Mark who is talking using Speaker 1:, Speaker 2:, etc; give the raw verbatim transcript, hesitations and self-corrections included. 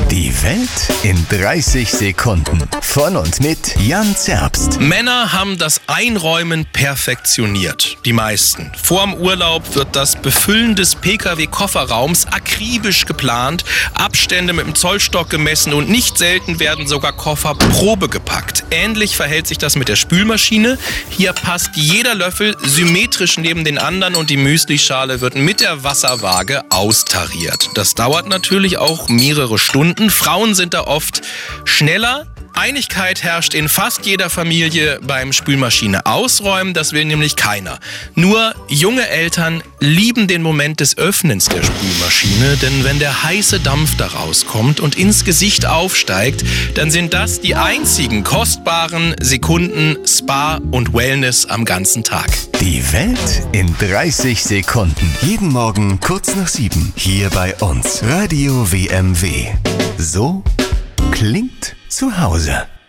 Speaker 1: Die Welt in dreißig Sekunden. Von und mit Jan Zerbst.
Speaker 2: Männer haben das Einräumen perfektioniert. Die meisten. Vorm Urlaub wird das Befüllen des P K W-Kofferraums akribisch geplant, Abstände mit dem Zollstock gemessen und nicht selten werden sogar Koffer Probe gepackt. Ähnlich verhält sich das mit der Spülmaschine. Hier passt jeder Löffel symmetrisch neben den anderen und die Müslischale wird mit der Wasserwaage austariert. Das dauert natürlich auch mehrere Stunden. Frauen sind da oft schneller. Einigkeit herrscht in fast jeder Familie beim Spülmaschine ausräumen, das will nämlich keiner. Nur junge Eltern lieben den Moment des Öffnens der Spülmaschine, denn wenn der heiße Dampf da rauskommt und ins Gesicht aufsteigt, dann sind das die einzigen kostbaren Sekunden Spa und Wellness am ganzen Tag.
Speaker 1: Die Welt in dreißig Sekunden. Jeden Morgen kurz nach sieben. Hier bei uns. Radio W M W. So klingt zu Hause.